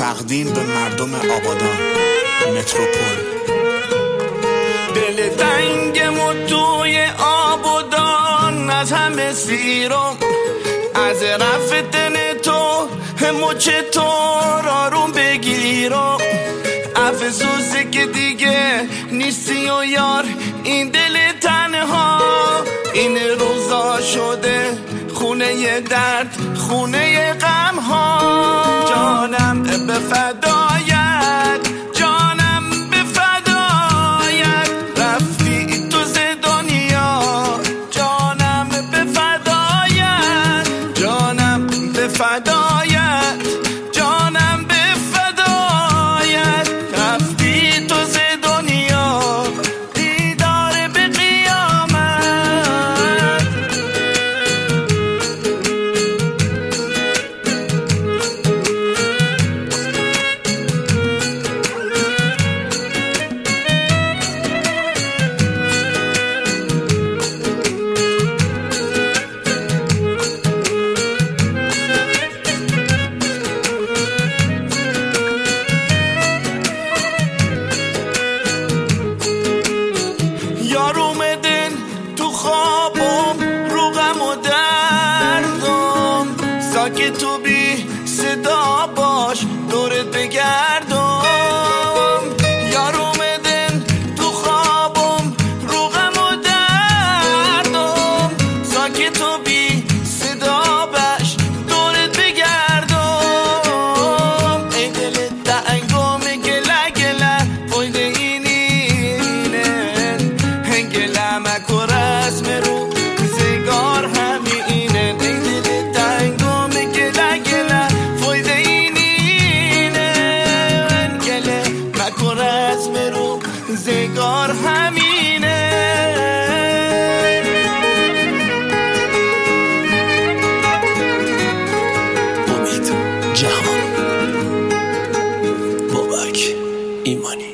تقدیم به مردم آبادان متروپول. دل تنگم و توی آبادان از همه سیرم، از رفتن تو مچ تو آروم بگیرم. افسوسه که دیگه نیستی و یار این دل تنها، این روزا شده خونه درد، خونه غم ها. جانم به فدایت، جانم به فدایت، رفتی تو ز دنیا. جانم به فدایت، جانم به فدایت، جانم به فدایت، رفتی تو ز دنیا. دیدار به قیامت. یار اومدن تو خوابم، رو غم و دردم، ساکت و بی صدا باش دورت بگردم. یار اومدن تو خوابم، رو غم و دردم، ساکت و بی صدا باش دورت بگردم. ای دل تنگم گله گله فایده اینه، گله مکو رسم رو زگار همینه. ای دل تنگم گله گله فایده اینه، گله مکو رسم رو زگار همینه. امید جهان، بابک ایمانی.